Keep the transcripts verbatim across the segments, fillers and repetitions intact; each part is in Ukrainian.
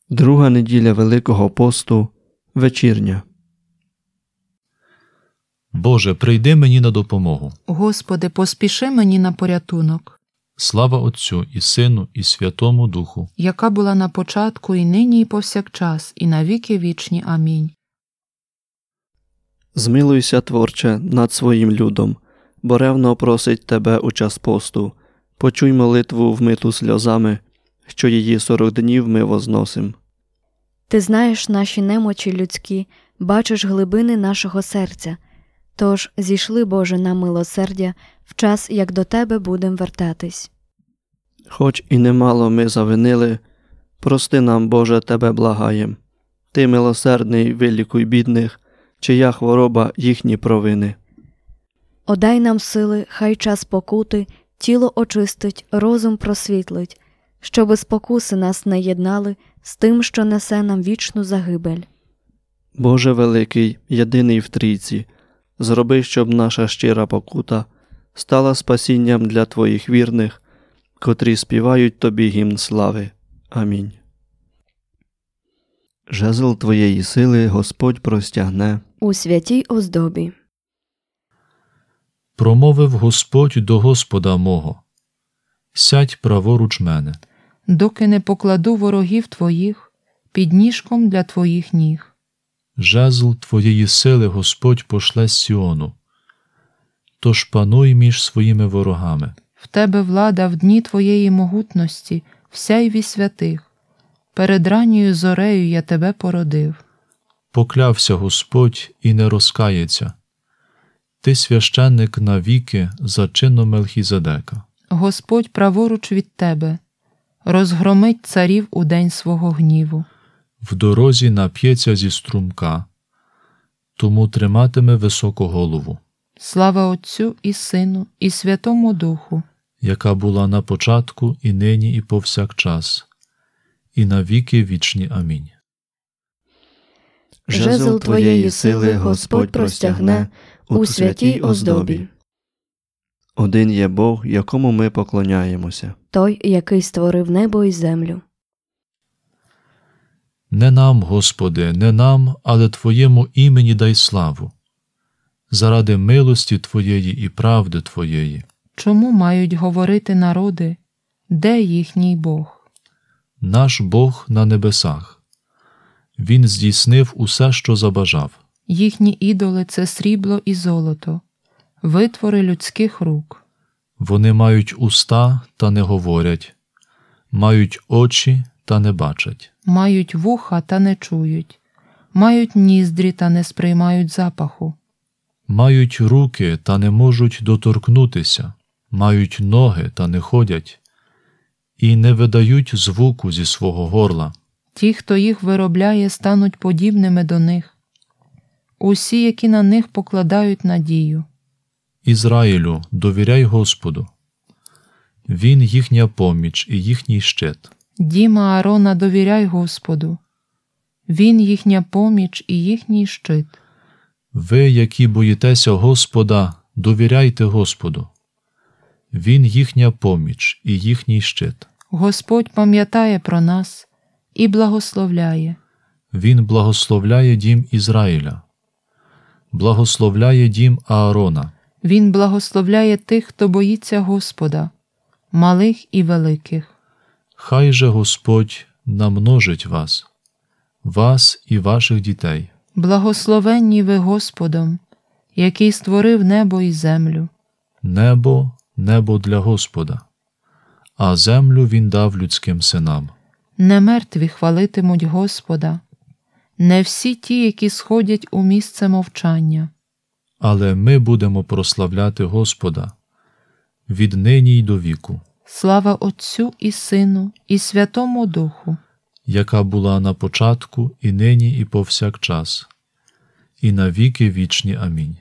Друга неділя Великого посту, вечірня. Боже, прийди мені на допомогу. Господи, поспіши мені на порятунок. Слава Отцю і Сину і Святому Духу, яка була на початку, і нині, і повсякчас, і на віки вічні. Амінь. Змилуйся, Творче, над своїм людом, бо ревно просить Тебе у час посту. Почуй молитву, вмиту сльозами, що її сорок днів ми возносим. Ти знаєш наші немочі людські, бачиш глибини нашого серця. Тож зійшли, Боже, на милосердя, в час, як до Тебе будем вертатись. Хоч і немало ми завинили, прости нам, Боже, Тебе благаєм. Ти, милосердний, вилікуй бідних, чия хвороба їхні провини. Одай нам сили, хай час покути, тіло очистить, розум просвітлить, щоби спокуси нас не єднали з тим, що несе нам вічну загибель. Боже великий, єдиний в Трійці, зроби, щоб наша щира покута стала спасінням для Твоїх вірних, котрі співають Тобі гімн слави. Амінь. Жезл Твоєї сили Господь простягне у святій оздобі. Промовив Господь до Господа мого: сядь праворуч мене, доки не покладу ворогів Твоїх під ніжком для Твоїх ніг. Жезл Твоєї сили Господь пошле з Сіону, тож пануй між своїми ворогами. В Тебе влада в дні Твоєї могутності, в сяйві святих. Перед ранньою зорею я Тебе породив. Поклявся Господь і не розкається. Ти священник навіки за чином Мелхізедека. Господь праворуч від Тебе, розгромить царів у день свого гніву. В дорозі нап'ється зі струмка, тому триматиме високо голову. Слава Отцю і Сину і Святому Духу, яка була на початку, і нині, і повсякчас, і на віки вічні. Амінь. Жезл Твоєї сили Господь простягне у святій оздобі. Один є Бог, якому ми поклоняємося. Той, який створив небо і землю. Не нам, Господи, не нам, але Твоєму імені дай славу, заради милості Твоєї і правди Твоєї. Чому мають говорити народи, де їхній Бог? Наш Бог на небесах. Він здійснив усе, що забажав. Їхні ідоли – це срібло і золото, витвори людських рук. Вони мають уста та не говорять, мають очі та не бачать. Мають вуха та не чують, мають ніздрі та не сприймають запаху. Мають руки та не можуть доторкнутися, мають ноги та не ходять, і не видають звуку зі свого горла. Ті, хто їх виробляє, стануть подібними до них. Усі, які на них покладають надію. Ізраїлю, довіряй Господу. Він їхня поміч і їхній щит. Діма Аарона, довіряй Господу. Він їхня поміч і їхній щит. Ви, які боїтеся Господа, довіряйте Господу. Він їхня поміч і їхній щит. Господь пам'ятає про нас і благословляє. Він благословляє дім Ізраїля. Благословляє дім Аарона. Він благословляє тих, хто боїться Господа, малих і великих. Хай же Господь намножить вас, вас і ваших дітей. Благословенні ви Господом, який створив небо і землю. Небо – небо для Господа, а землю Він дав людським синам. Не мертві хвалитимуть Господа, не всі ті, які сходять у місце мовчання. Але ми будемо прославляти Господа віднині й до віку. Слава Отцю і Сину і Святому Духу, яка була на початку, і нині, і повсякчас, і на віки вічні. Амінь.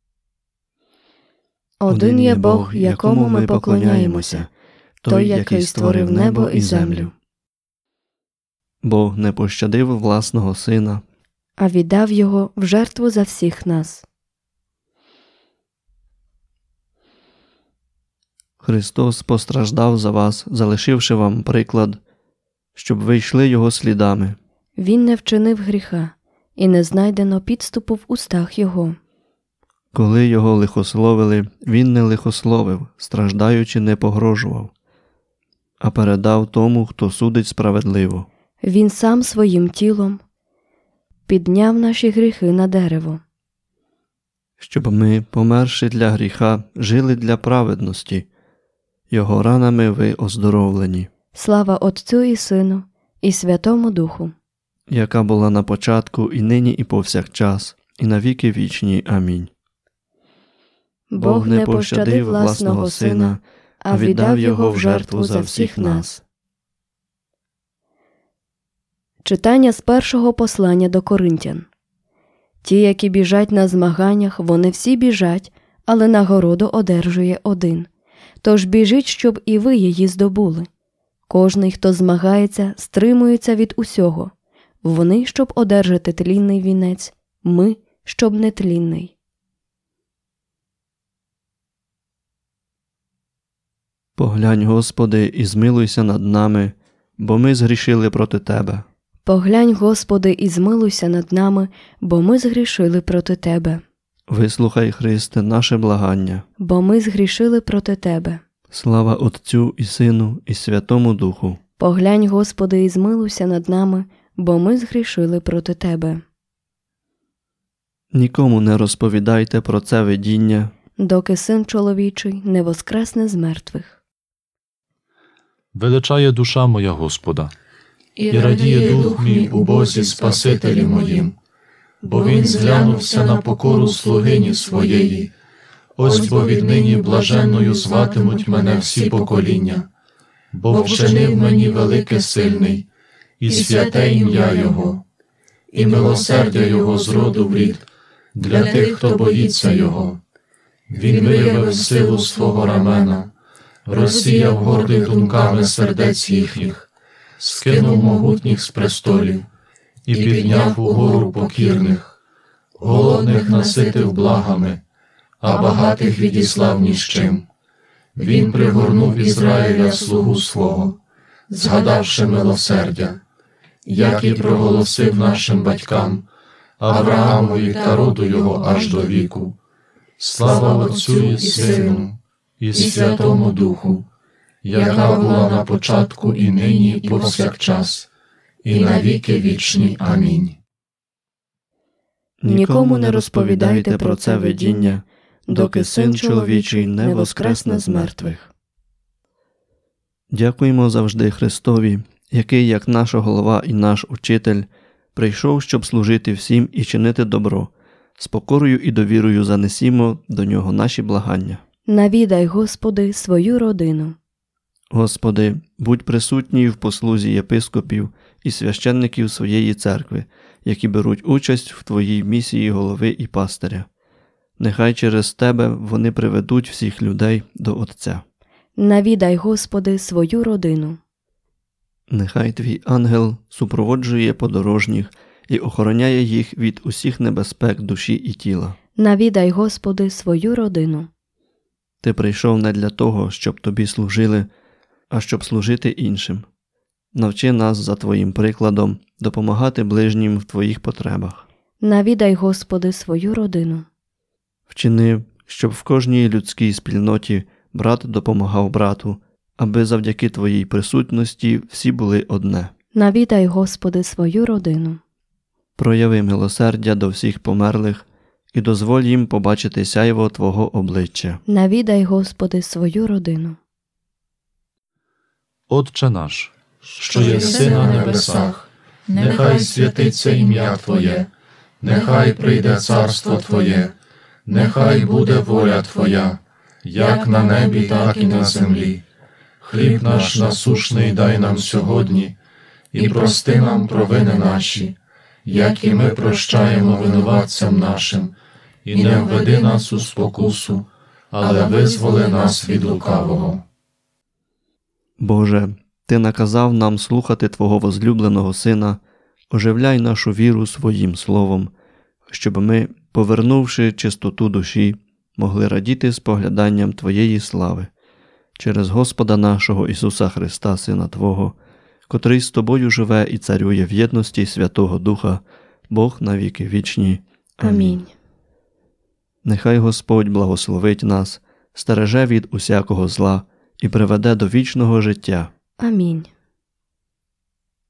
Один є Бог, якому ми поклоняємося, той, який створив небо і землю. Бог не пощадив власного Сина, а віддав його в жертву за всіх нас. Христос постраждав за вас, залишивши вам приклад, щоб ви йшли Його слідами. Він не вчинив гріха, і не знайдено підступу в устах його. Коли його лихословили, він не лихословив, страждаючи не погрожував, а передав тому, хто судить справедливо. Він сам своїм тілом підняв наші гріхи на дерево. Щоб ми, померши для гріха, жили для праведності. Його ранами ви оздоровлені, Слава Отцю і Сину, і Святому Духу. яка була на початку, і нині, і повсякчас, і на віки вічні. Амінь. Бог не пощадив власного Сина, а віддав Його в жертву за всіх нас. Читання з першого послання до Коринтян. Ті, які біжать на змаганнях, вони всі біжать, але нагороду одержує один. Тож біжіть, щоб і ви її здобули. Кожний, хто змагається, стримується від усього. Вони, щоб одержати тлінний вінець, ми, щоб нетлінний. Поглянь, Господи, і змилуйся над нами, бо ми згрішили проти Тебе. Поглянь, Господи, і змилуйся над нами, бо ми згрішили проти Тебе. Вислухай, Христе, наше благання. Бо ми згрішили проти Тебе. Слава Отцю і Сину, і Святому Духу. Поглянь, Господи, і змилуйся над нами, бо ми згрішили проти Тебе. Нікому не розповідайте про це видіння, доки Син чоловічий не воскресне з мертвих. Величає душа моя Господа, І радіє дух мій у Бозі Спасителі моїм, бо Він зглянувся на покору слугині своєї. Ось бо віднині блаженною зватимуть мене всі покоління, бо вчинив мені велике сильний, і святе ім'я Його, і милосердя Його з роду в рід, для тих, хто боїться Його. Він виявив силу свого рамена, розсіяв гордих думками сердець їхніх, скинув могутніх з престолів і підняв угору покірних, голодних наситив благами, а багатих відіслав ні з чим. Він пригорнув Ізраїля слугу свого, згадавши милосердя, як і проголосив нашим батькам, Авраамові та роду його аж до віку. Слава Отцю і Сину, і Святому Духу, яка була на початку і нині, і повсякчас, і на віки вічні. Амінь. Нікому не розповідайте про це видіння, доки Син чоловічий не воскресне з мертвих. Дякуємо завжди Христові, який, як наша голова і наш учитель, прийшов, щоб служити всім і чинити добро. З покорою і довірою занесімо до Нього наші благання. Навідай, Господи, свою родину. Господи, будь присутній в послузі єпископів і священників своєї церкви, які беруть участь в Твоїй місії голови і пастиря. Нехай через Тебе вони приведуть всіх людей до Отця. Навідай, Господи, свою родину. Нехай Твій ангел супроводжує подорожніх і охороняє їх від усіх небезпек душі і тіла. Навідай, Господи, свою родину. Ти прийшов не для того, щоб Тобі служили, а щоб служити іншим. Навчи нас за Твоїм прикладом допомагати ближнім в Твоїх потребах. Навідай, Господи, свою родину. Вчини, щоб в кожній людській спільноті брат допомагав брату, аби завдяки Твоїй присутності всі були одне. Навідай, Господи, свою родину. Прояви милосердя до всіх померлих і дозволь їм побачити сяйво Твого обличчя. Навідай, Господи, свою родину. Отче наш, Що єси на небесах, нехай святиться ім'я Твоє, нехай прийде царство Твоє, нехай буде воля Твоя, як на небі, так і на землі. Хліб наш насушний дай нам сьогодні, і прости нам провини наші, як і ми прощаємо винуватцям нашим, і не введи нас у спокусу, але визволи нас від лукавого. Боже, Ти наказав нам слухати Твого возлюбленого Сина, оживляй нашу віру своїм словом, щоб ми, повернувши чистоту душі, могли радіти спогляданням Твоєї слави. Через Господа нашого Ісуса Христа, Сина Твого, котрий з тобою живе і царює в єдності Святого Духа, Бог на віки вічні. Амінь. Нехай Господь благословить нас, стереже від усякого зла і приведе до вічного життя. Амінь.